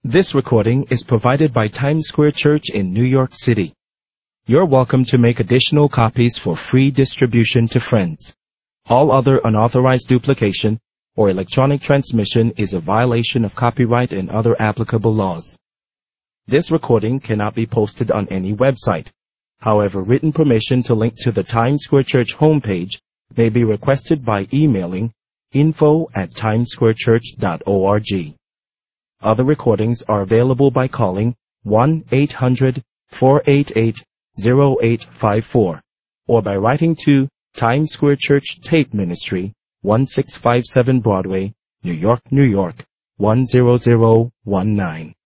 This recording is provided by Times Square Church in New York City. You're welcome to make additional copies for free distribution to friends. All other unauthorized duplication or electronic transmission is a violation of copyright and other applicable laws. This recording cannot be posted on any website. However, written permission to link to the Times Square Church homepage may be requested by emailing info@timessquarechurch.org. Other recordings are available by calling 1-800-488-0854 or by writing to Times Square Church Tape Ministry, 1657 Broadway, New York, New York, 10019.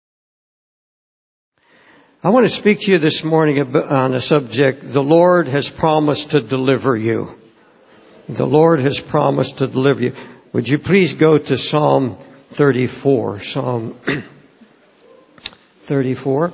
I want to speak to you this morning on the subject, the Lord has promised to deliver you. The Lord has promised to deliver you. Would you please go to Psalm 34. Psalm 34.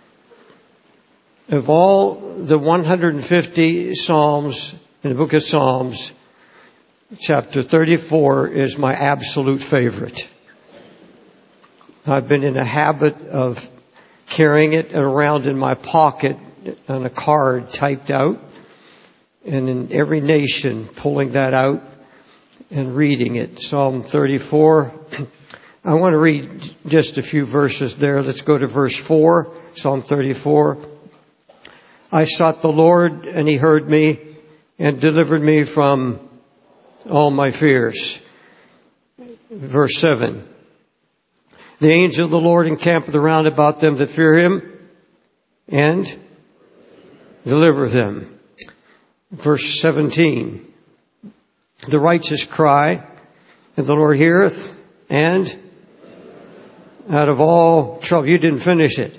Of all the 150 Psalms in the book of Psalms, chapter 34 is my absolute favorite. I've been in a habit of carrying it around in my pocket on a card typed out, and in every nation pulling that out and reading it. Psalm 34. I want to read just a few verses there. Let's go to verse 4, Psalm 34. I sought the Lord, and He heard me and delivered me from all my fears. Verse 7. The angel of the Lord encampeth around about them that fear Him and deliver them. Verse 17. The righteous cry, and the Lord heareth, and out of all trouble. You didn't finish it.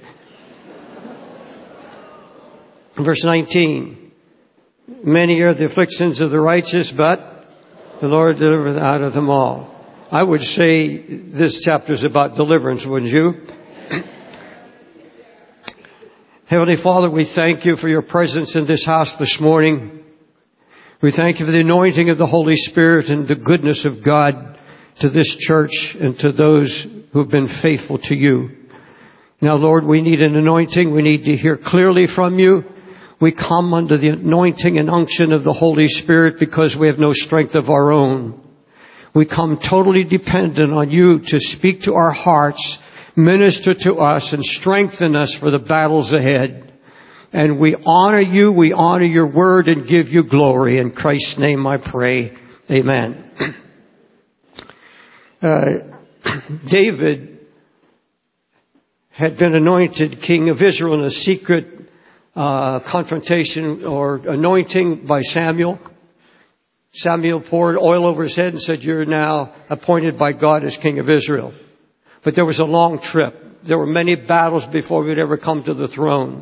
Verse 19. Many are the afflictions of the righteous, but the Lord delivereth out of them all. I would say this chapter is about deliverance, wouldn't you? Heavenly Father, we thank you for your presence in this house this morning. We thank you for the anointing of the Holy Spirit and the goodness of God to this church and to those who have been faithful to you. Now, Lord, we need an anointing. We need to hear clearly from you. We come under the anointing and unction of the Holy Spirit because we have no strength of our own. We come totally dependent on you to speak to our hearts, minister to us, and strengthen us for the battles ahead. And we honor you, we honor your word, and give you glory. In Christ's name I pray. Amen. David had been anointed king of Israel in a secret confrontation or anointing by Samuel. Samuel poured oil over his head and said, you're now appointed by God as king of Israel. But there was a long trip. There were many battles before we would ever come to the throne.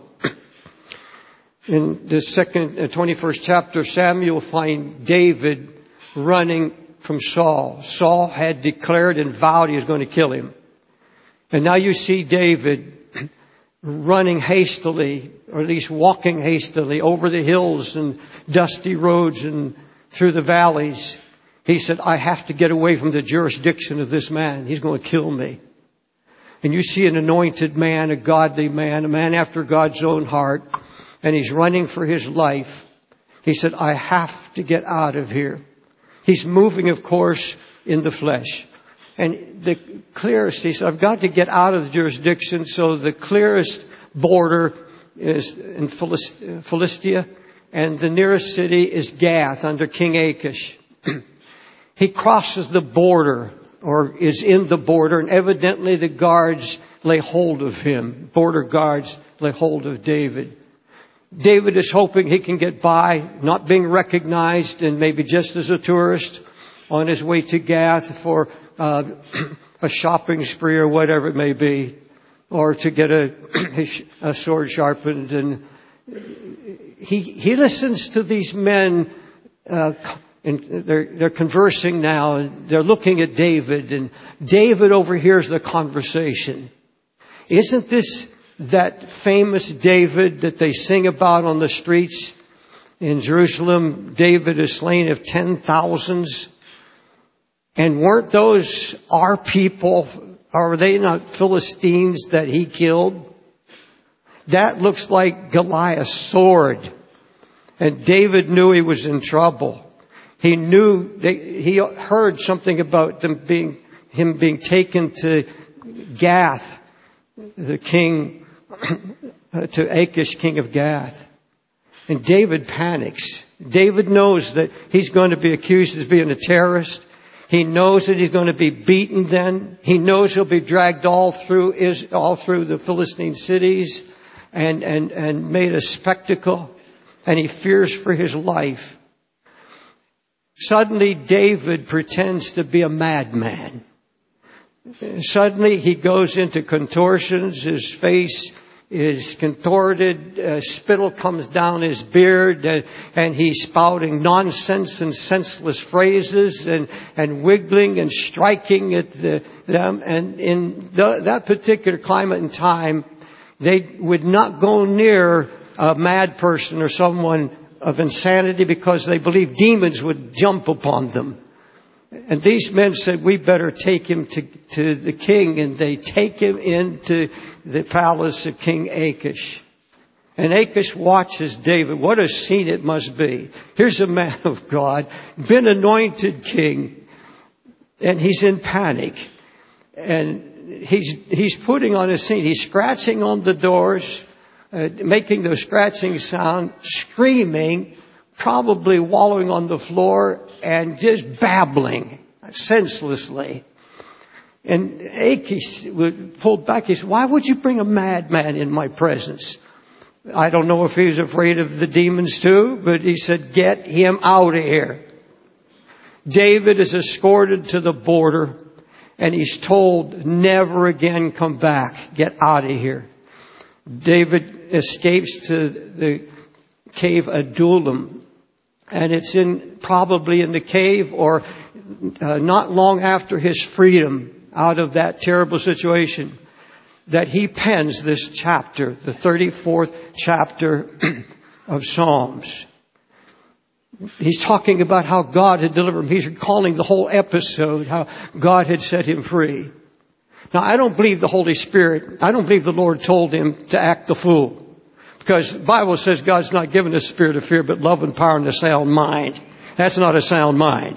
In the 21st chapter, Samuel finds David running from Saul. Saul had declared and vowed he was going to kill him. And now you see David running hastily, or at least walking hastily, over the hills and dusty roads and through the valleys. He said, I have to get away from the jurisdiction of this man. He's going to kill me. And you see an anointed man, a godly man, a man after God's own heart, and he's running for his life. He said, I have to get out of here. He's moving, of course, in the flesh. And the clearest, he said, I've got to get out of the jurisdiction. So the clearest border is in Philistia, and the nearest city is Gath under King Achish. He crosses the border, or is in the border, and evidently the guards lay hold of him. Border guards lay hold of David. David is hoping he can get by, not being recognized, and maybe just as a tourist on his way to Gath for a shopping spree or whatever it may be, or to get a sword sharpened. And he listens to these men, and they're conversing now, and they're looking at David, and David overhears the conversation. Isn't this that famous David that they sing about on the streets in Jerusalem? David is slain of 10,000s. And weren't those our people Are they not Philistines that he killed? That looks like Goliath's sword. And David knew he was in trouble. He knew he heard something about him being taken to Gath, the king, to Achish, king of Gath. And David panics. David knows that he's going to be accused of being a terrorist. He knows that he's going to be beaten then. He knows he'll be dragged all through the Philistine cities and made a spectacle. And he fears for his life. Suddenly David pretends to be a madman. Suddenly he goes into contortions. His face is contorted. Spittle comes down his beard, and he's spouting nonsense and senseless phrases and wiggling and striking at them. And in that particular climate and time, they would not go near a mad person or someone of insanity because they believed demons would jump upon them. And these men said, we better take him to the king. And they take him into the palace of King Achish. And Achish watches David. What a scene it must be. Here's a man of God, been anointed king, and he's in panic. And he's putting on a scene. He's scratching on the doors, making the scratching sound, screaming, probably wallowing on the floor, and just babbling senselessly. And Achish pulled back. He said, why would you bring a madman in my presence? I don't know if he was afraid of the demons too, but he said, get him out of here. David is escorted to the border, and he's told, never again come back. Get out of here. David escapes to the cave Adullam. And it's probably in the cave or not long after his freedom out of that terrible situation that he pens this chapter, the 34th chapter of Psalms. He's talking about how God had delivered him. He's recalling the whole episode, how God had set him free. Now, I don't believe the Holy Spirit, I don't believe the Lord told him to act the fool. Because the Bible says God's not given us a spirit of fear, but love and power and a sound mind. That's not a sound mind.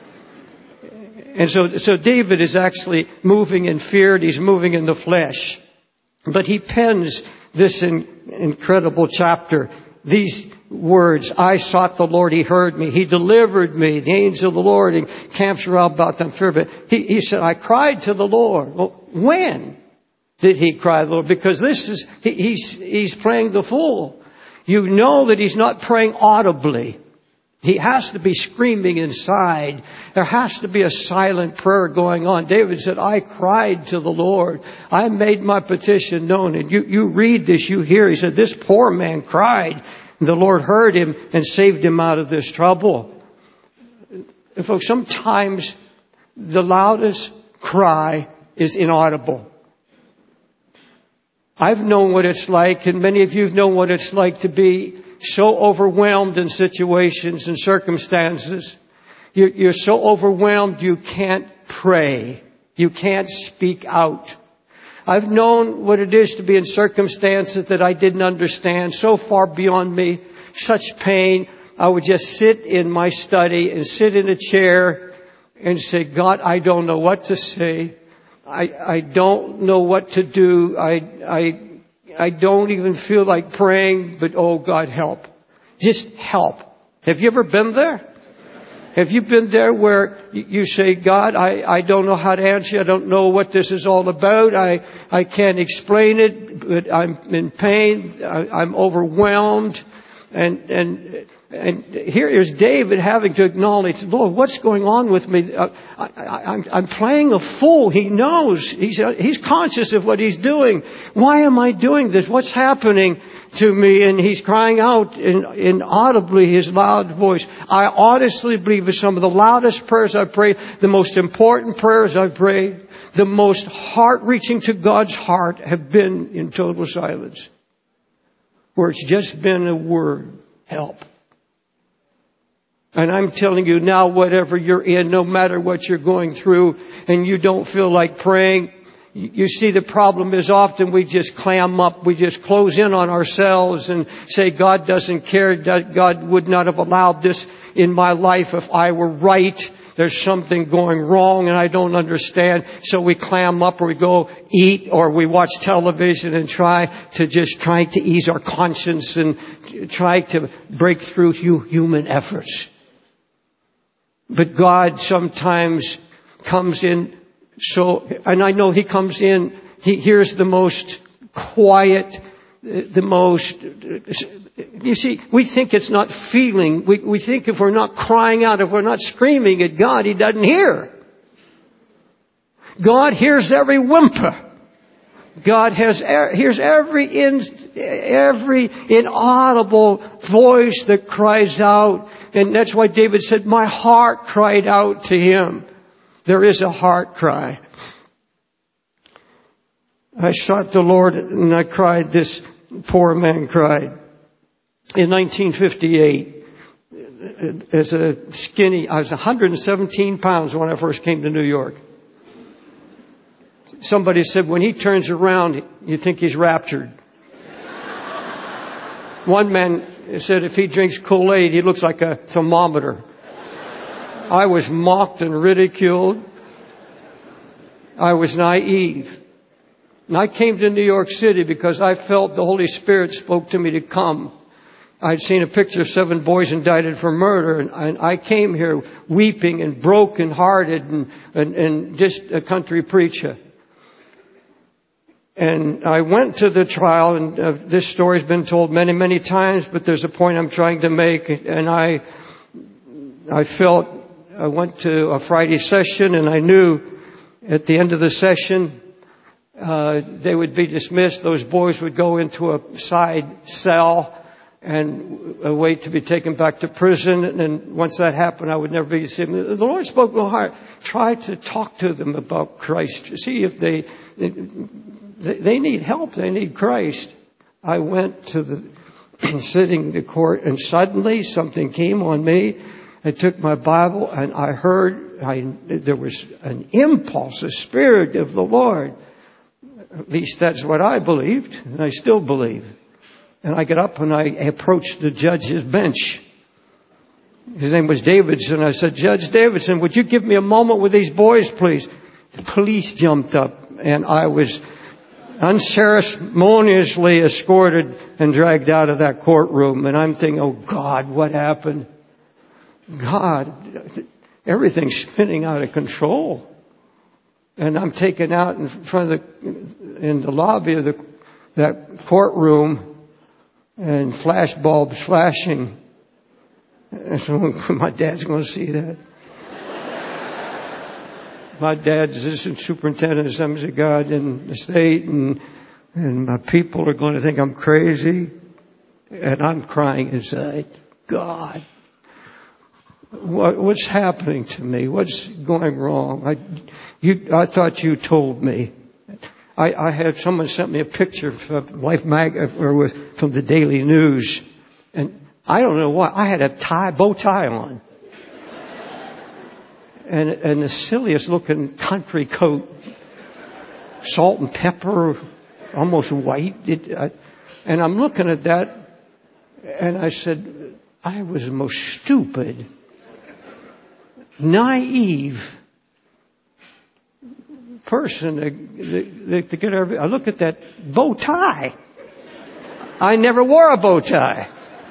And so David is actually moving in fear, and he's moving in the flesh. But he pens this incredible chapter. These words, I sought the Lord, he heard me, he delivered me, the angel of the Lord encamps around about them fear. But he said, I cried to the Lord. Well, when did he cry to the Lord? Because he's playing the fool. You know that he's not praying audibly. He has to be screaming inside. There has to be a silent prayer going on. David said, I cried to the Lord. I made my petition known. And you read this, you hear, he said, this poor man cried. And the Lord heard him and saved him out of this trouble. And folks, sometimes the loudest cry is inaudible. I've known what it's like, and many of you know what it's like to be so overwhelmed in situations and circumstances. You're so overwhelmed you can't pray. You can't speak out. I've known what it is to be in circumstances that I didn't understand, so far beyond me, such pain. I would just sit in my study and sit in a chair and say, God, I don't know what to say. I don't know what to do. I don't even feel like praying, but oh God, help. Just help. Have you ever been there? Have you been there where you say, God, I don't know how to answer. I don't know what this is all about. I can't explain it, but I'm in pain. I'm overwhelmed. And here is David having to acknowledge, Lord, what's going on with me? I'm playing a fool. He knows. He's conscious of what he's doing. Why am I doing this? What's happening to me? And he's crying out in audibly his loud voice. I honestly believe it's some of the loudest prayers I've prayed, the most important prayers I've prayed, the most heart-reaching to God's heart have been in total silence, where it's just been a word, help. And I'm telling you now, whatever you're in, no matter what you're going through, and you don't feel like praying, You see, the problem is often we just clam up, we just close in on ourselves and say God doesn't care, God would not have allowed this in my life if I were right. There's something going wrong and I don't understand. So we clam up, or we go eat, or we watch television and try to ease our conscience and try to break through human efforts. But God sometimes comes in and I know He comes in, He hears the most quiet, you see, we think it's not feeling. We think if we're not crying out, if we're not screaming at God, He doesn't hear. God hears every whimper. God hears every inaudible voice that cries out. And that's why David said, my heart cried out to Him. There is a heart cry. I sought the Lord and I cried, this poor man cried. In 1958, as a skinny, I was 117 pounds when I first came to New York. Somebody said, when he turns around, you think he's raptured. One man said if he drinks Kool-Aid, he looks like a thermometer. I was mocked and ridiculed. I was naive. And I came to New York City because I felt the Holy Spirit spoke to me to come. I'd seen a picture of 7 boys indicted for murder, and I came here weeping and broken-hearted and just a country preacher. And I went to the trial, and this story's been told many, many times, but there's a point I'm trying to make. And I went to a Friday session, and I knew at the end of the session, they would be dismissed. Those boys would go into a side cell and wait to be taken back to prison. And once that happened, I would never be seen. The Lord spoke to my heart. Try to talk to them about Christ. See if they need help. They need Christ. I went to sitting in the court, and suddenly something came on me. I took my Bible and I heard, there was an impulse, a spirit of the Lord. At least that's what I believed, and I still believe. And I got up and I approached the judge's bench. His name was Davidson. I said, Judge Davidson, would you give me a moment with these boys, please? The police jumped up, and I was unceremoniously escorted and dragged out of that courtroom. And I'm thinking, oh God, what happened? God, everything's spinning out of control. And I'm taken out in the lobby of that courtroom, and flash bulbs flashing. And so my dad's going to see that. My dad's assistant superintendent of Assemblies of God in the state, and my people are going to think I'm crazy. And I'm crying inside, God, what's happening to me? What's going wrong? I thought you told me. I had someone sent me a picture of Life from the Daily News, and I don't know why I had a bow tie on, and the silliest looking country coat, salt and pepper, almost white. And I'm looking at that, and I said, I was the most stupid, naive person to get everything. I look at that bow tie. I never wore a bow tie.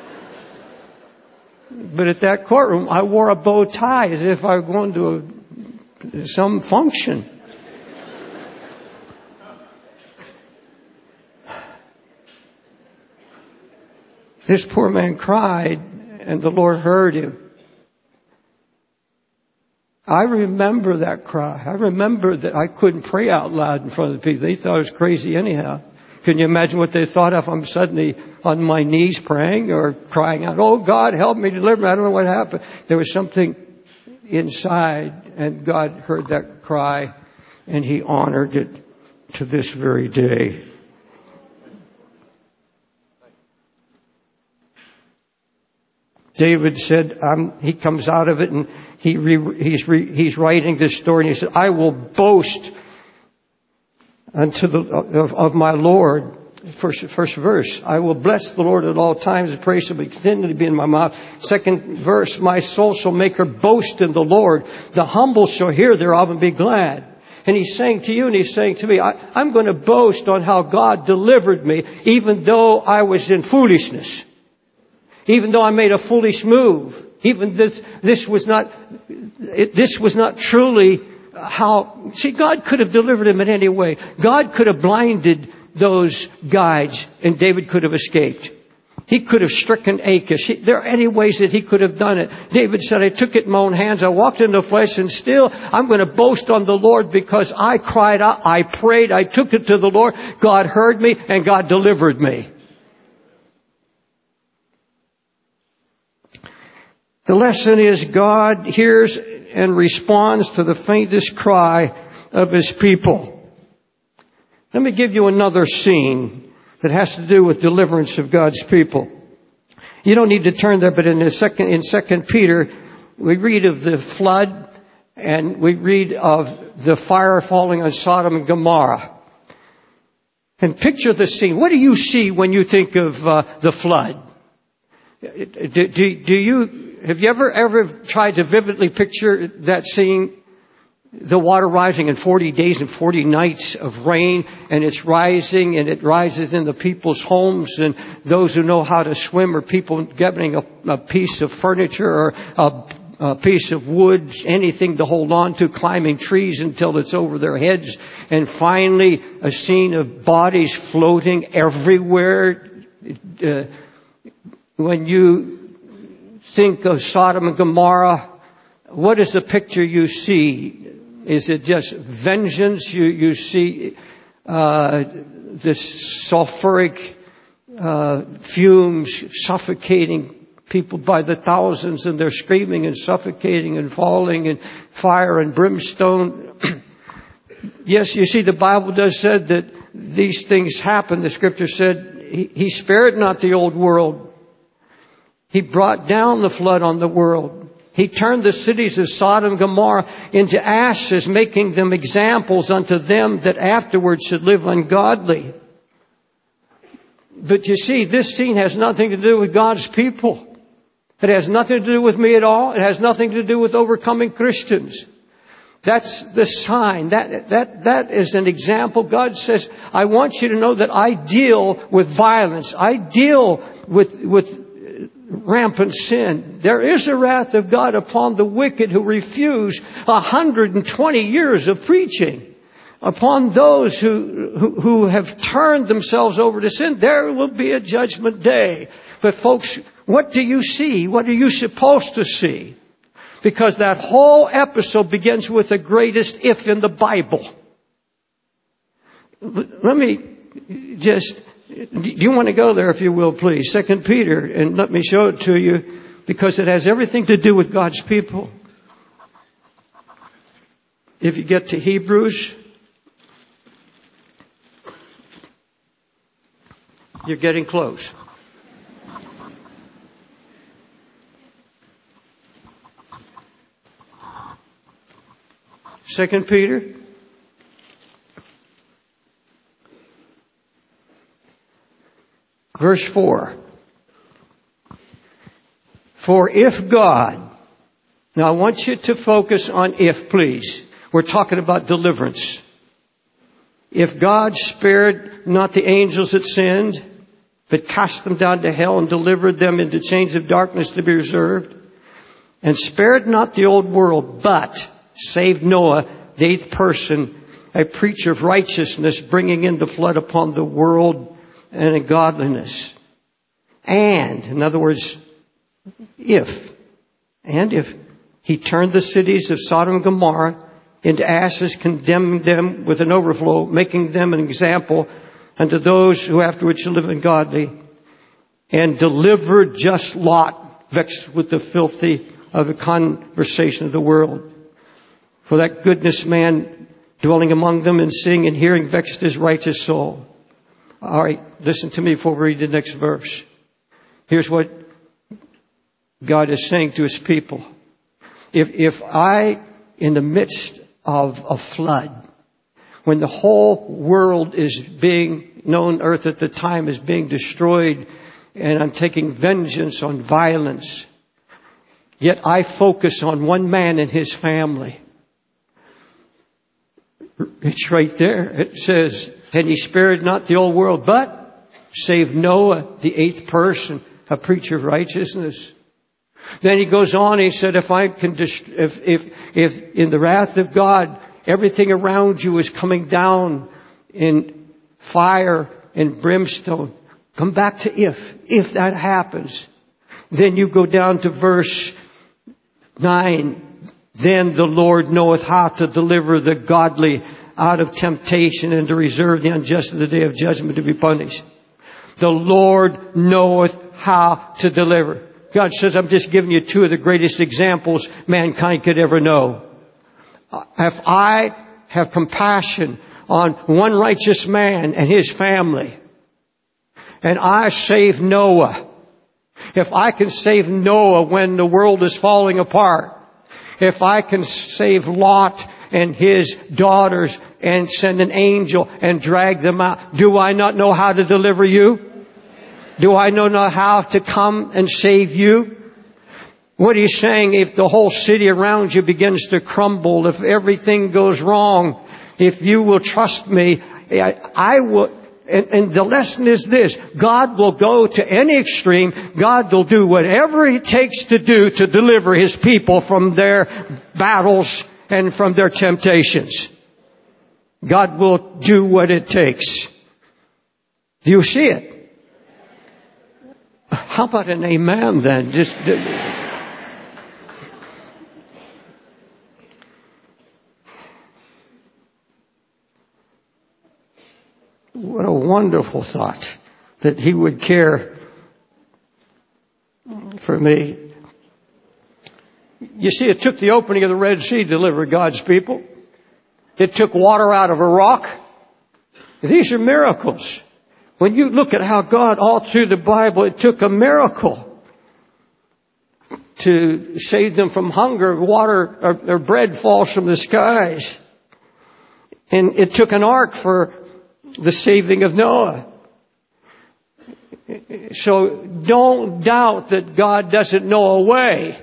But at that courtroom, I wore a bow tie as if I were going to some function. This poor man cried, and the Lord heard him. I remember that cry. I remember that I couldn't pray out loud in front of the people. They thought I was crazy anyhow. Can you imagine what they thought if I'm suddenly on my knees praying or crying out, oh God, help me, deliver me. I don't know what happened. There was something inside, and God heard that cry, and He honored it to this very day. David said, he comes out of it, and he's writing this story, and he said, I will boast of my Lord. First verse, I will bless the Lord at all times. His praise shall continually be in my mouth. Second verse, my soul shall make her boast in the Lord. The humble shall hear thereof and be glad. And he's saying to you and he's saying to me, I'm going to boast on how God delivered me, even though I was in foolishness. Even though I made a foolish move. Even this was not truly how, see, God could have delivered him in any way. God could have blinded those guides and David could have escaped. He could have stricken Achish. There are any ways that he could have done it. David said, I took it in my own hands. I walked in the flesh and still I'm going to boast on the Lord because I cried out, I prayed, I took it to the Lord. God heard me and God delivered me. The lesson is God hears and responds to the faintest cry of His people. Let me give you another scene that has to do with deliverance of God's people. You don't need to turn there, but in 2 Peter, we read of the flood and we read of the fire falling on Sodom and Gomorrah. And picture the scene. What do you see when you think of the flood? Have you ever tried to vividly picture that scene? The water rising in 40 days and 40 nights of rain, and it's rising and it rises in the people's homes, and those who know how to swim, or people getting a piece of furniture or a piece of wood, anything to hold on to, climbing trees until it's over their heads, and finally a scene of bodies floating everywhere. When you think of Sodom and Gomorrah, what is the picture you see? Is it just vengeance? You see this sulfuric fumes suffocating people by the thousands, and they're screaming and suffocating and falling, and fire and brimstone. Yes, you see, the Bible does say that these things happen. The Scripture said He spared not the old world. He brought down the flood on the world. He turned the cities of Sodom and Gomorrah into ashes, making them examples unto them that afterwards should live ungodly. But you see, this scene has nothing to do with God's people. It has nothing to do with me at all. It has nothing to do with overcoming Christians. That's the sign. That is an example. God says, I want you to know that I deal with violence. I deal with rampant sin. There is a wrath of God upon the wicked who refuse 120 years of preaching. Upon those who have turned themselves over to sin, there will be a judgment day. But folks, what do you see? What are you supposed to see? Because that whole episode begins with the greatest if in the Bible. Let me just... Do you want to go there, if you will, please? 2 Peter, and let me show it to you, because it has everything to do with God's people. If you get to Hebrews, you're getting close. Second Peter. Verse 4. For if God, now I want you to focus on if, please. We're talking about deliverance. If God spared not the angels that sinned, but cast them down to hell and delivered them into chains of darkness to be reserved, and spared not the old world, but saved Noah, the eighth person, a preacher of righteousness, bringing in the flood upon the world and in godliness. And, in other words, if He turned the cities of Sodom and Gomorrah into ashes, condemning them with an overflow, making them an example unto those who afterwards shall live ungodly, and delivered just Lot, vexed with the filthy of the conversation of the world. For that goodness man dwelling among them and seeing and hearing vexed his righteous soul. All right, listen to me before we read the next verse. Here's what God is saying to His people. If I, in the midst of a flood, when the whole world is being known, earth at the time is being destroyed, and I'm taking vengeance on violence. Yet I focus on one man and his family. It's right there. It says, and he spared not the whole world, but saved Noah, the eighth person, a preacher of righteousness. Then he goes on, he said, if in the wrath of God, everything around you is coming down in fire and brimstone. Come back to if that happens. Then you go down to verse 9. Then the Lord knoweth how to deliver the godly out of temptation and to reserve the unjust of the day of judgment to be punished. The Lord knoweth how to deliver. God says, I'm just giving you two of the greatest examples mankind could ever know. If I have compassion on one righteous man and his family, and I save Noah, if I can save Noah when the world is falling apart, if I can save Lot and his daughters and send an angel and drag them out, do I not know how to deliver you? Do I not know how to come and save you? What he's saying, if the whole city around you begins to crumble, if everything goes wrong, if you will trust me, I will. And the lesson is this: God will go to any extreme. God will do whatever He takes to do to deliver His people from their battles and from their temptations. God will do what it takes. Do you see it? How about an amen then? Just what a wonderful thought that He would care for me. You see, it took the opening of the Red Sea to deliver God's people. It took water out of a rock. These are miracles. When you look at how God, all through the Bible, it took a miracle to save them from hunger. Water or bread falls from the skies. And it took an ark for the saving of Noah. So don't doubt that God doesn't know a way.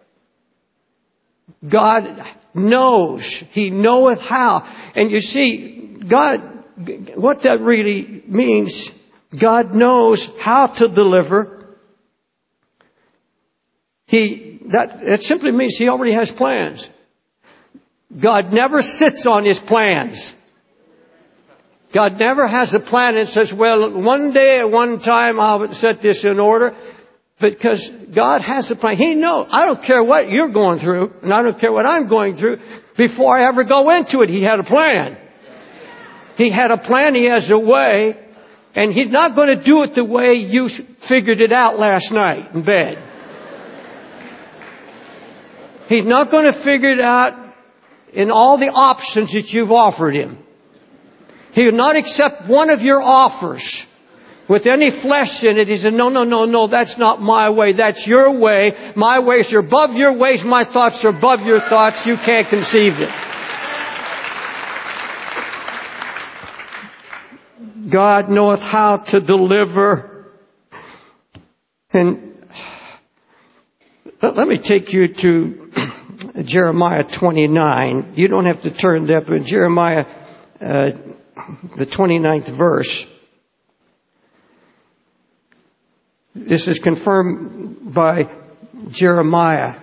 God knows. He knoweth how. And you see, God, what that really means, God knows how to deliver. That simply means He already has plans. God never sits on His plans. God never has a plan and says, well, one day at one time I'll set this in order. Because God has a plan. He knows. I don't care what you're going through, and I don't care what I'm going through. Before I ever go into it, He had a plan. He had a plan. He has a way. And He's not going to do it the way you figured it out last night in bed. He's not going to figure it out in all the options that you've offered Him. He will not accept one of your offers with any flesh in it. He said, no, that's not my way. That's your way. My ways are above your ways. My thoughts are above your thoughts. You can't conceive it. God knoweth how to deliver. And let me take you to Jeremiah 29. You don't have to turn there, but Jeremiah, the 29th verse. This is confirmed by Jeremiah.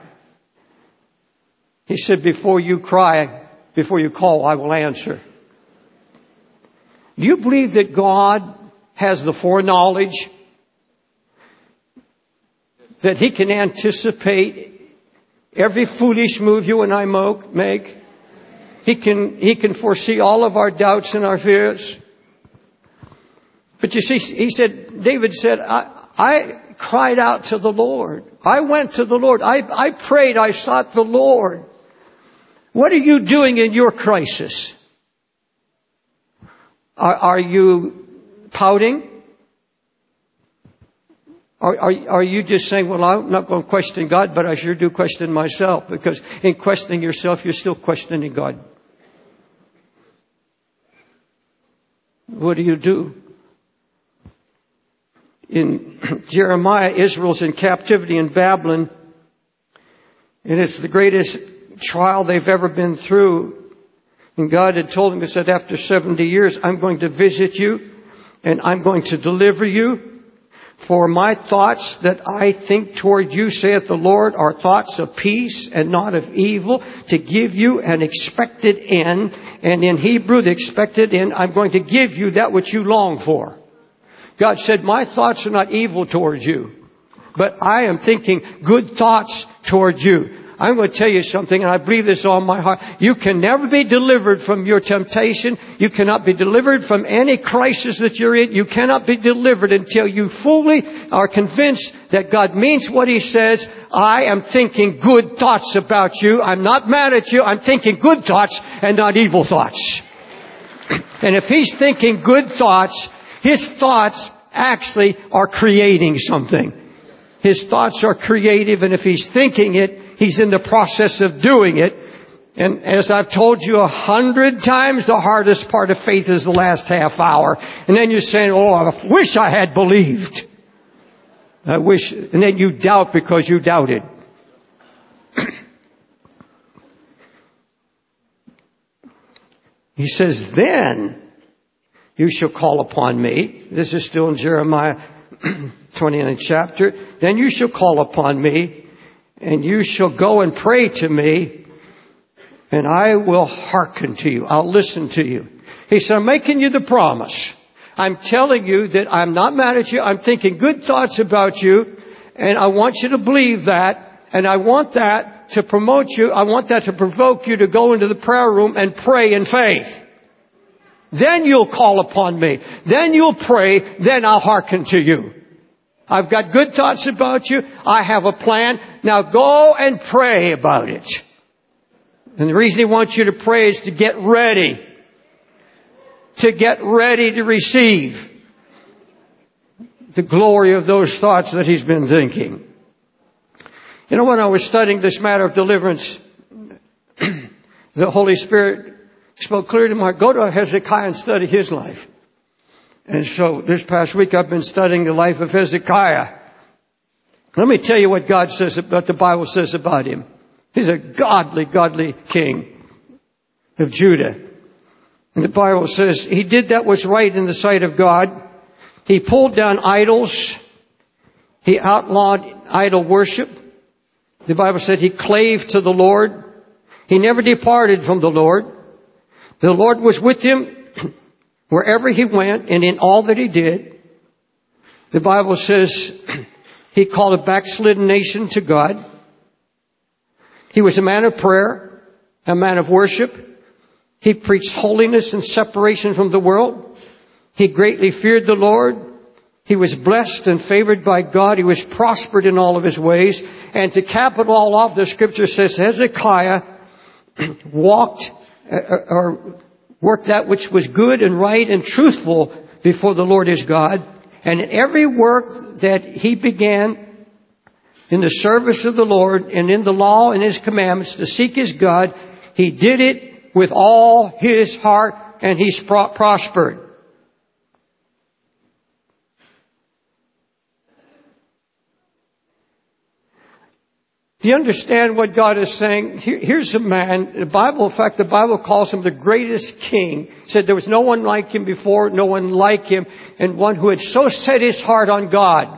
He said, before you cry, before you call, I will answer. Do you believe that God has the foreknowledge? That He can anticipate every foolish move you and I make? He can foresee all of our doubts and our fears. But you see, David said, I cried out to the Lord. I went to the Lord. I prayed. I sought the Lord. What are you doing in your crisis? Are you pouting? Are you just saying, well, I'm not going to question God, but I sure do question myself? Because in questioning yourself, you're still questioning God. what do? In Jeremiah, Israel's in captivity in Babylon, and it's the greatest trial they've ever been through. And God had told him, He said, after 70 years, I'm going to visit you, and I'm going to deliver you. For my thoughts that I think toward you, saith the Lord, are thoughts of peace and not of evil, to give you an expected end. And in Hebrew, the expected end, I'm going to give you that which you long for. God said, my thoughts are not evil towards you, but I am thinking good thoughts towards you. I'm going to tell you something, and I believe this on my heart. You can never be delivered from your temptation. You cannot be delivered from any crisis that you're in. You cannot be delivered until you fully are convinced that God means what He says. I am thinking good thoughts about you. I'm not mad at you. I'm thinking good thoughts and not evil thoughts. And if He's thinking good thoughts, His thoughts actually are creating something. His thoughts are creative, and if He's thinking it, He's in the process of doing it. And as I've told you 100 times, the hardest part of faith is the last half hour. And then you're saying, oh, I wish I had believed. I wish. And then you doubt because you doubted. He says, then you shall call upon me. This is still in Jeremiah 29th chapter. Then you shall call upon me, and you shall go and pray to me, and I will hearken to you. I'll listen to you. He said, I'm making you the promise. I'm telling you that I'm not mad at you. I'm thinking good thoughts about you, and I want you to believe that, and I want that to promote you. I want that to provoke you to go into the prayer room and pray in faith. Then you'll call upon me. Then you'll pray. Then I'll hearken to you. I've got good thoughts about you. I have a plan. Now go and pray about it. And the reason He wants you to pray is to get ready. To get ready to receive the glory of those thoughts that He's been thinking. You know, when I was studying this matter of deliverance, the Holy Spirit spoke clear to my heart. Go to Hezekiah and study his life. And so this past week I've been studying the life of Hezekiah. Let me tell you what God says, what the Bible says about him. He's a godly king of Judah. And the Bible says he did that was right in the sight of God. He pulled down idols. He outlawed idol worship. The Bible said he clave to the Lord. He never departed from the Lord. The Lord was with him wherever he went and in all that he did. The Bible says he called a backslidden nation to God. He was a man of prayer, a man of worship. He preached holiness and separation from the world. He greatly feared the Lord. He was blessed and favored by God. He was prospered in all of his ways. And to cap it all off, the scripture says Hezekiah worked that which was good and right and truthful before the Lord his God. And in every work that he began in the service of the Lord and in the law and his commandments to seek his God, he did it with all his heart and he prospered. Do you understand what God is saying? Here's a man, the Bible calls him the greatest king. It said there was no one like him before, no one like him, and one who had so set his heart on God.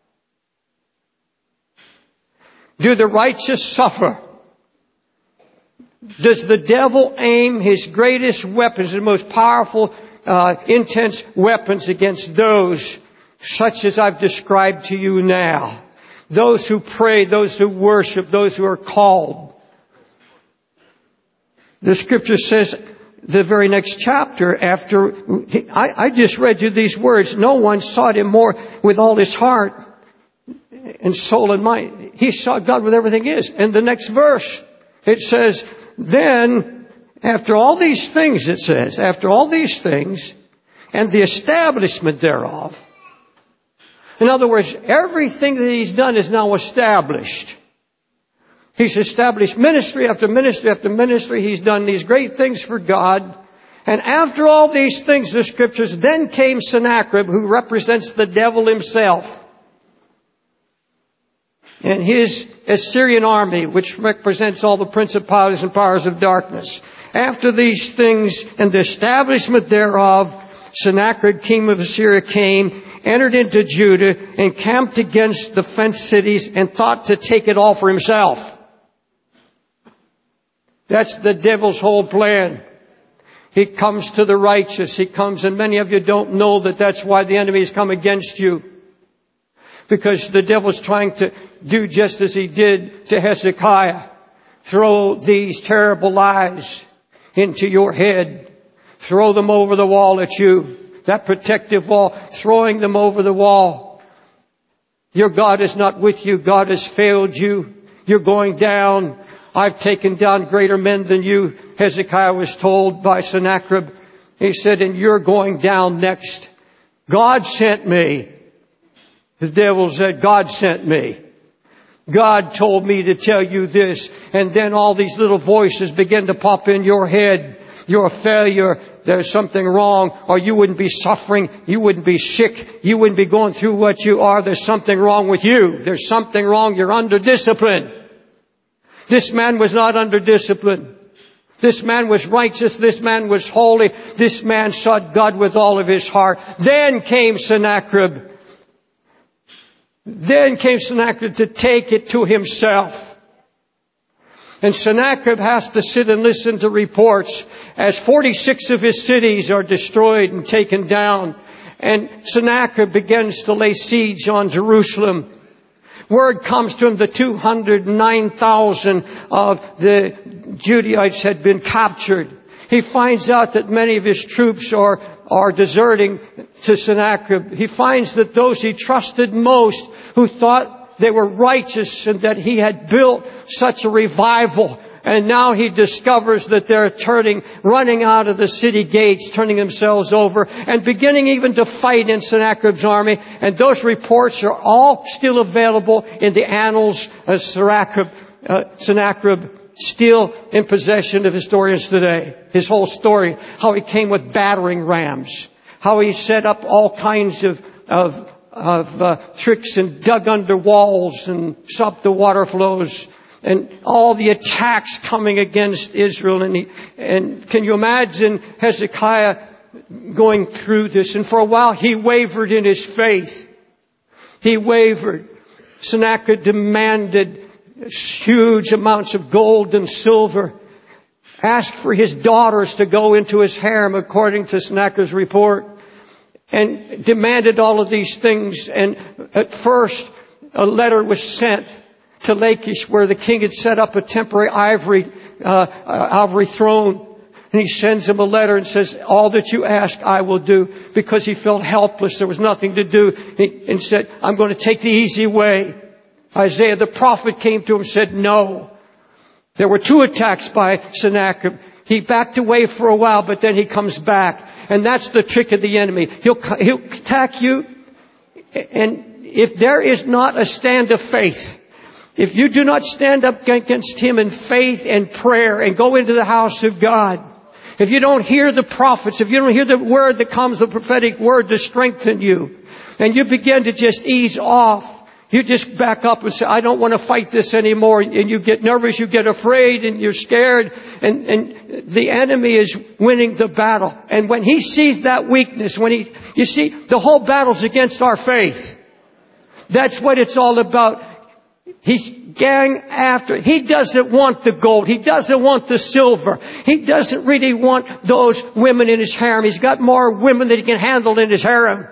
Do the righteous suffer? Does the devil aim his greatest weapons, the most powerful, intense weapons against those such as I've described to you now? Those who pray, those who worship, those who are called. The scripture says, the very next chapter after, I just read you these words, no one sought him more with all his heart and soul and mind. He sought God with everything he is. And the next verse, it says, then, after all these things, and the establishment thereof. In other words, everything that he's done is now established. He's established ministry after ministry after ministry. He's done these great things for God. And after all these things, the scriptures, then came Sennacherib, who represents the devil himself, and his Assyrian army, which represents all the principalities and powers of darkness. After these things and the establishment thereof, Sennacherib, king of Assyria, came, entered into Judah, and camped against the fenced cities, and thought to take it all for himself. That's the devil's whole plan. He comes to the righteous. He comes, and many of you don't know that that's why the enemy has come against you. Because the devil's trying to do just as he did to Hezekiah. Throw these terrible lies into your head. Throw them over the wall at you. That protective wall, throwing them over the wall. Your God is not with you. God has failed you. You're going down. I've taken down greater men than you. Hezekiah was told by Sennacherib. He said, and you're going down next. God sent me. The devil said, God sent me. God told me to tell you this. And then all these little voices begin to pop in your head. You're a failure. There's something wrong. Or you wouldn't be suffering. You wouldn't be sick. You wouldn't be going through what you are. There's something wrong with you. There's something wrong. You're under discipline. This man was not under discipline. This man was righteous. This man was holy. This man sought God with all of his heart. Then came Sennacherib. To take it to himself. And Sennacherib has to sit and listen to reports as 46 of his cities are destroyed and taken down. And Sennacherib begins to lay siege on Jerusalem. Word comes to him that 209,000 of the Judaites had been captured. He finds out that many of his troops are deserting to Sennacherib. He finds that those he trusted most, who thought they were righteous and that he had built such a revival, and now he discovers that they're running out of the city gates, turning themselves over, and beginning even to fight in Sennacherib's army. And those reports are all still available in the annals of Sennacherib, still in possession of historians today. His whole story, how he came with battering rams, how he set up all kinds of tricks and dug under walls and stopped the water flows, and all the attacks coming against Israel. And can you imagine Hezekiah going through this? And for a while he wavered in his faith. He wavered. Sennacherib demanded huge amounts of gold and silver, asked for his daughters to go into his harem according to Sennacherib's report, and demanded all of these things. And at first a letter was sent to Lachish, where the king had set up a temporary ivory throne. And he sends him a letter and says, all that you ask I will do, because he felt helpless. There was nothing to do. And said, I'm going to take the easy way. Isaiah the prophet came to him and said, no. There were 2 attacks by Sennacherib. He backed away for a while, but then he comes back. And that's the trick of the enemy. He'll attack you. And if there is not a stand of faith, if you do not stand up against him in faith and prayer and go into the house of God, if you don't hear the prophets, if you don't hear the word that comes, the prophetic word to strengthen you, and you begin to just ease off, you just back up and say, I don't want to fight this anymore. And you get nervous, you get afraid, and you're scared. And the enemy is winning the battle. And when he sees that weakness, you see, the whole battle's against our faith. That's what it's all about. He's going after it. He doesn't want the gold. He doesn't want the silver. He doesn't really want those women in his harem. He's got more women than he can handle in his harem.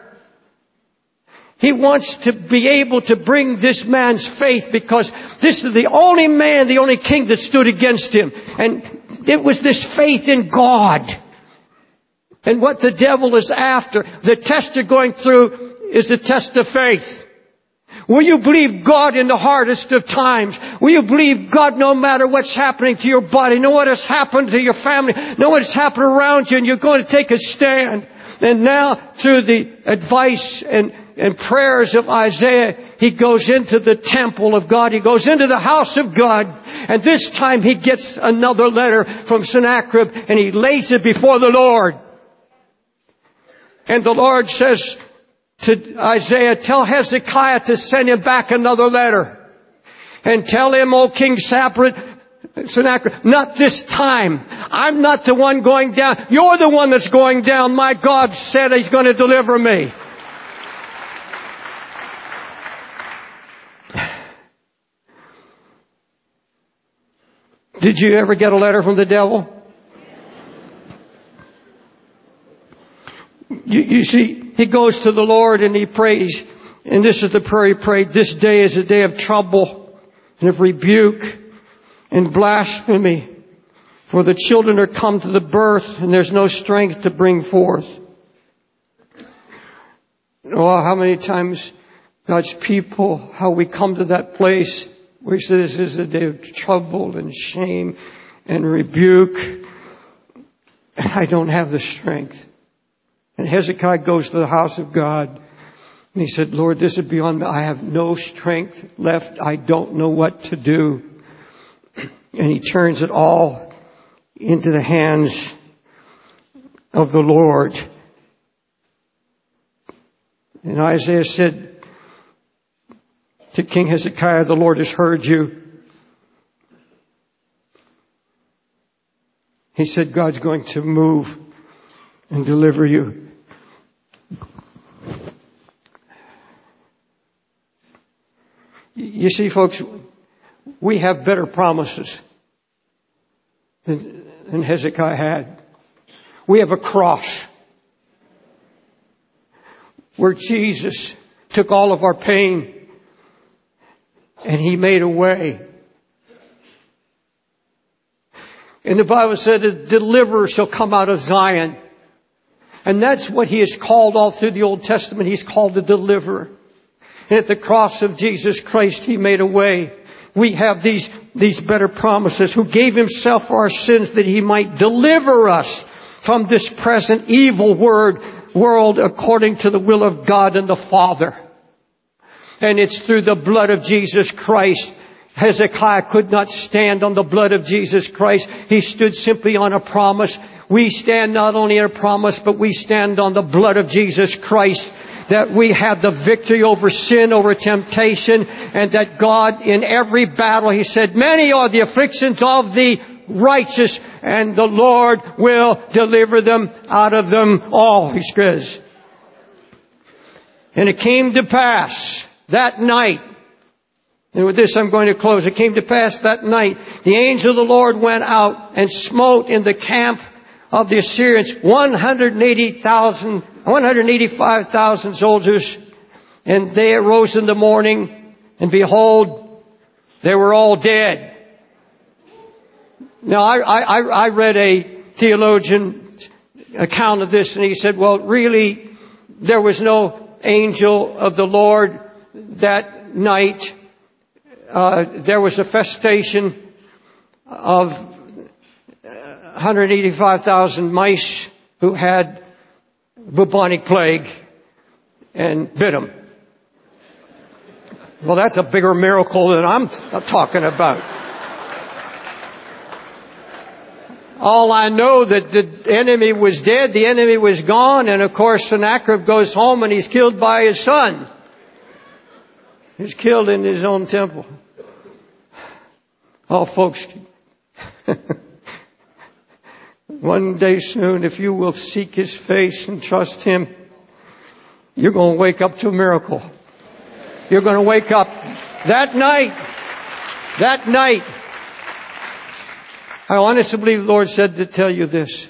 He wants to be able to bring this man's faith, because this is the only man, the only king that stood against him. And it was this faith in God. And what the devil is after, the test you're going through, is a test of faith. Will you believe God in the hardest of times? Will you believe God no matter what's happening to your body, know what has happened to your family, know what has happened around you, and you're going to take a stand? And now, through the advice and prayers of Isaiah, he goes into the temple of God. He goes into the house of God. And this time he gets another letter from Sennacherib and he lays it before the Lord. And the Lord says to Isaiah, tell Hezekiah to send him back another letter. And tell him, O King Sennacherib, not this time. I'm not the one going down. You're the one that's going down. My God said He's going to deliver me. Did you ever get a letter from the devil? You see, he goes to the Lord and he prays. And this is the prayer he prayed. This day is a day of trouble and of rebuke and blasphemy. For the children are come to the birth and there's no strength to bring forth. Oh, how many times God's people, how we come to that place where he says this is a day of trouble and shame and rebuke. I don't have the strength. And Hezekiah goes to the house of God and he said, Lord, this is beyond me. I have no strength left. I don't know what to do. And he turns it all into the hands of the Lord. And Isaiah said to King Hezekiah, the Lord has heard you. He said, God's going to move and deliver you. You see, folks, we have better promises than Hezekiah had. We have a cross where Jesus took all of our pain and He made a way. And the Bible said a deliverer shall come out of Zion. And that's what He is called all through the Old Testament. He's called a deliverer. And at the cross of Jesus Christ, He made a way. We have these better promises, who gave Himself for our sins that He might deliver us from this present evil world according to the will of God and the Father. And it's through the blood of Jesus Christ. Hezekiah could not stand on the blood of Jesus Christ. He stood simply on a promise. We stand not only on a promise, but we stand on the blood of Jesus Christ. That we have the victory over sin, over temptation, and that God in every battle, He said, many are the afflictions of the righteous, and the Lord will deliver them out of them all, He says. And it came to pass that night, and with this I'm going to close. It came to pass that night, the angel of the Lord went out and smote in the camp of the Assyrians 185,000 soldiers. And they arose in the morning, and behold, they were all dead. Now, I read a theologian account of this, and he said, well, really, there was no angel of the Lord that night. There was a festation of 185,000 mice who had bubonic plague and bit them. Well, that's a bigger miracle than I'm talking about. All I know that the enemy was dead, the enemy was gone, and of course Sennacherib goes home and he's killed by his son. He's killed in his own temple. Oh, folks, one day soon, if you will seek His face and trust Him, you're going to wake up to a miracle. You're going to wake up that night. I honestly believe the Lord said to tell you this.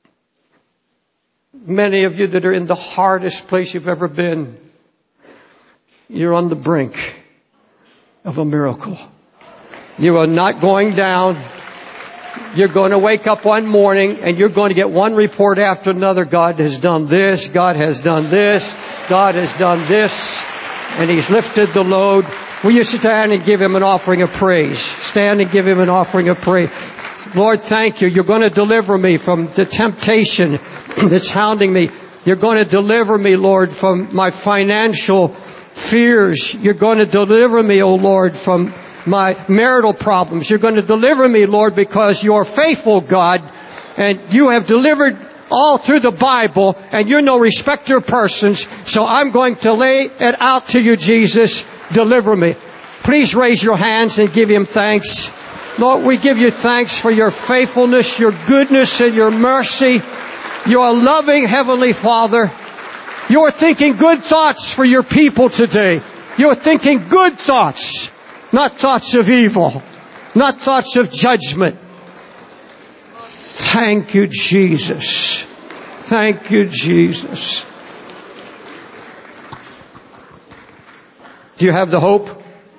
Many of you that are in the hardest place you've ever been, you're on the brink of a miracle. You are not going down. You're going to wake up one morning and you're going to get one report after another. God has done this. God has done this. God has done this. And He's lifted the load. Will you stand and give Him an offering of praise? Stand and give Him an offering of praise. Lord, thank You. You're going to deliver me from the temptation that's hounding me. You're going to deliver me, Lord, from my financial fears. You're going to deliver me, oh Lord, from my marital problems. You're going to deliver me, Lord, because you're faithful, God, and you have delivered all through the Bible, and you're no respecter of persons, so I'm going to lay it out to you, Jesus. Deliver me. Please raise your hands and give Him thanks. Lord, we give you thanks for your faithfulness, your goodness, and your mercy. You're a loving Heavenly Father. You're thinking good thoughts for your people today. You're thinking good thoughts, not thoughts of evil, not thoughts of judgment. Thank you, Jesus. Thank you, Jesus. Do you have the hope?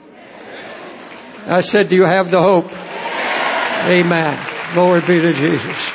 I said, do you have the hope? Amen. Glory be to Jesus.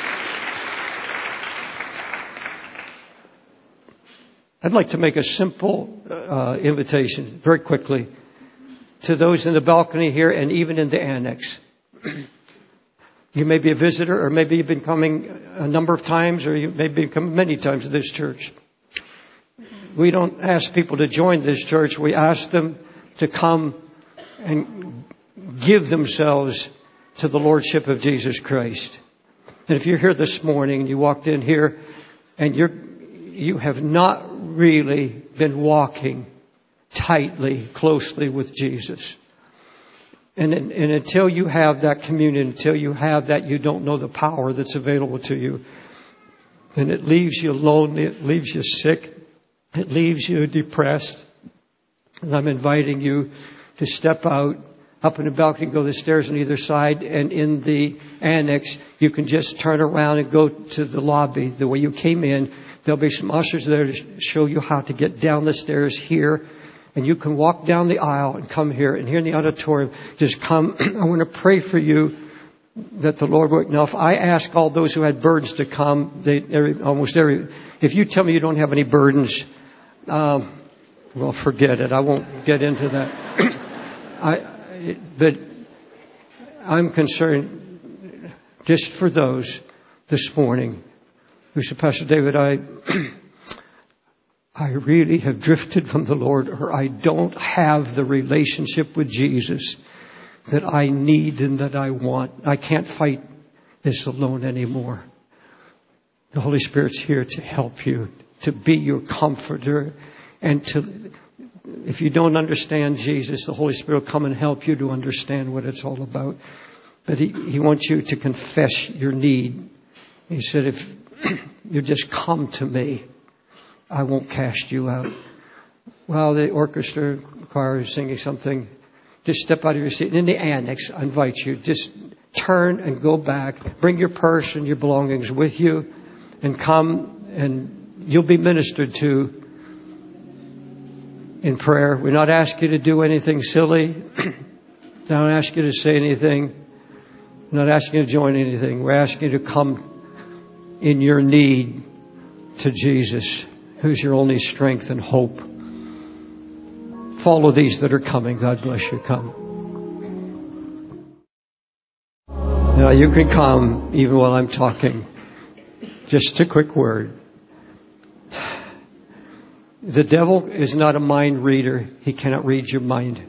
I'd like to make a simple invitation very quickly to those in the balcony here and even in the annex. You may be a visitor, or maybe you've been coming a number of times, or you may be coming many times to this church. We don't ask people to join this church. We ask them to come and give themselves to the Lordship of Jesus Christ. And if you're here this morning and you walked in here and you have not really been walking tightly, closely with Jesus, and until you have that communion, until you have that, you don't know the power that's available to you. And it leaves you lonely, it leaves you sick, it leaves you depressed. And I'm inviting you to step out, up in the balcony, go to the stairs on either side, and in the annex, you can just turn around and go to the lobby the way you came in. There'll be some ushers there to show you how to get down the stairs here. And you can walk down the aisle and come here. And here in the auditorium, just come. I want to pray for you that the Lord will. Now, if I ask all those who had burdens to come, if you tell me you don't have any burdens, well, forget it. I won't get into that. But I'm concerned just for those this morning who said, Pastor David, I really have drifted from the Lord, or I don't have the relationship with Jesus that I need and that I want. I can't fight this alone anymore. The Holy Spirit's here to help you, to be your comforter, and if you don't understand Jesus, the Holy Spirit will come and help you to understand what it's all about. But He wants you to confess your need. He said, if you just come to me, I won't cast you out. While the orchestra choir is singing something, just step out of your seat. And in the annex, I invite you, just turn and go back. Bring your purse and your belongings with you and come, and you'll be ministered to in prayer. We're not asking you to do anything silly. Don't ask you to say anything. We're not asking you to join anything. We're asking you to come in your need to Jesus, who's your only strength and hope. Follow these that are coming. God bless you. Come. Now you can come even while I'm talking. Just a quick word. The devil is not a mind reader. He cannot read your mind.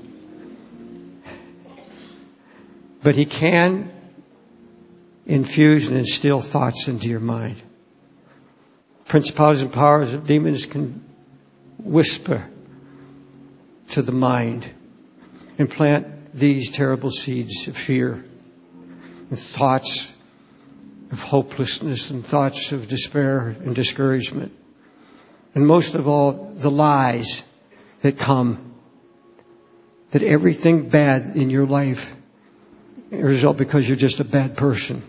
But he can infuse and instill thoughts into your mind. Principalities and powers of demons can whisper to the mind and plant these terrible seeds of fear and thoughts of hopelessness and thoughts of despair and discouragement. And most of all, the lies that come, that everything bad in your life result because you're just a bad person.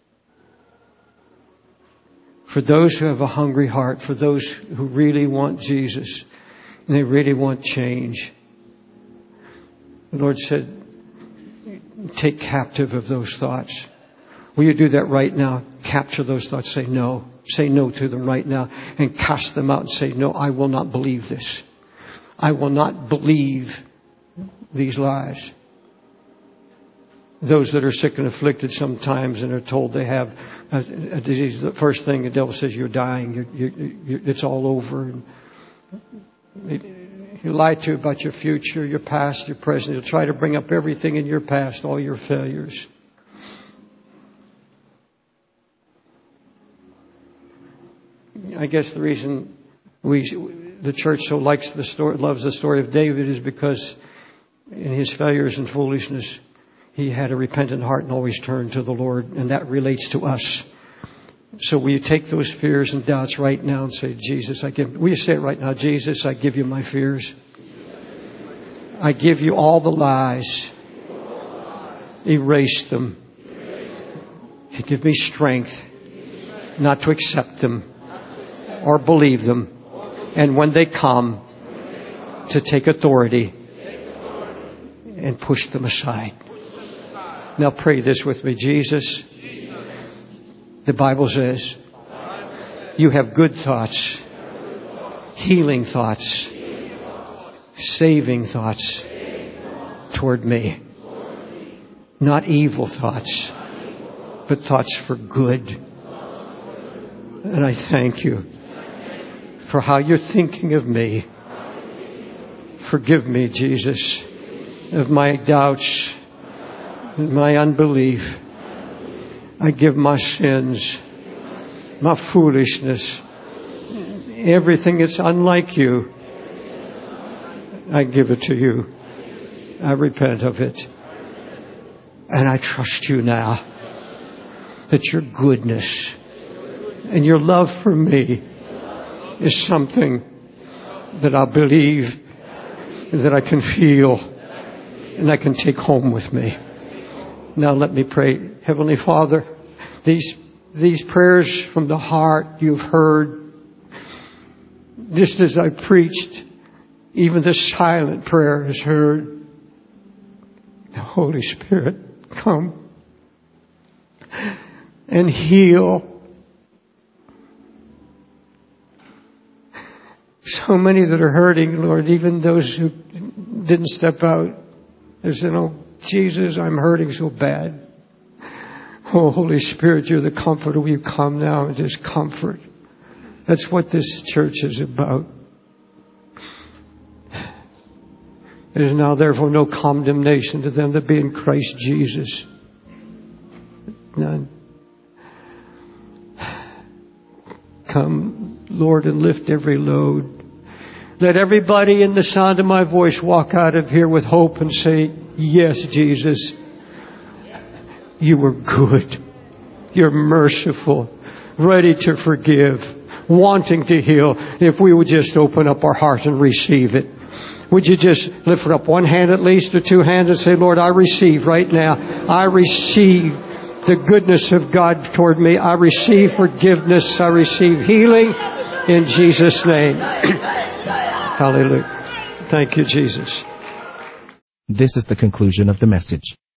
For those who have a hungry heart, for those who really want Jesus and they really want change, the Lord said, take captive of those thoughts. Will you do that right now? Capture those thoughts. Say no. Say no to them right now and cast them out and say, no, I will not believe this. I will not believe these lies. Those that are sick and afflicted sometimes and are told they have a disease, the first thing the devil says, you're dying. It's all over. He'll lie to you about your future, your past, your present. He'll try to bring up everything in your past, all your failures. I guess the reason the church so loves the story of David is because in his failures and foolishness, he had a repentant heart and always turned to the Lord, and that relates to us. So will you take those fears and doubts right now and say, Jesus, will you say it right now? Jesus, I give you my fears. I give you all the lies. Erase them. Give me strength not to accept them or believe them. And when they come, to take authority and push them aside. Now pray this with me. Jesus, the Bible says, you have good thoughts, healing thoughts, saving thoughts toward me. Not evil thoughts, but thoughts for good. And I thank you for how you're thinking of me. Forgive me, Jesus, of my doubts and my unbelief. I give my sins, my foolishness, everything that's unlike you. I give it to you. I repent of it. And I trust you now that your goodness and your love for me is something that I believe, that I can feel, and I can take home with me. Now let me pray. Heavenly Father, these prayers from the heart you've heard, just as I preached, even the silent prayer is heard. The Holy Spirit, come and heal. So many that are hurting, Lord, even those who didn't step out. They said, oh, Jesus, I'm hurting so bad. Oh, Holy Spirit, you're the comforter. Will you come now and just comfort? That's what this church is about. There is now therefore no condemnation to them that be in Christ Jesus. None. Come, Lord, and lift every load. Let everybody in the sound of my voice walk out of here with hope and say, yes, Jesus, you are good. You're merciful, ready to forgive, wanting to heal. If we would just open up our heart and receive it. Would you just lift up one hand at least or two hands and say, Lord, I receive right now. I receive the goodness of God toward me. I receive forgiveness. I receive healing in Jesus' name. Hallelujah. Thank you, Jesus. This is the conclusion of the message.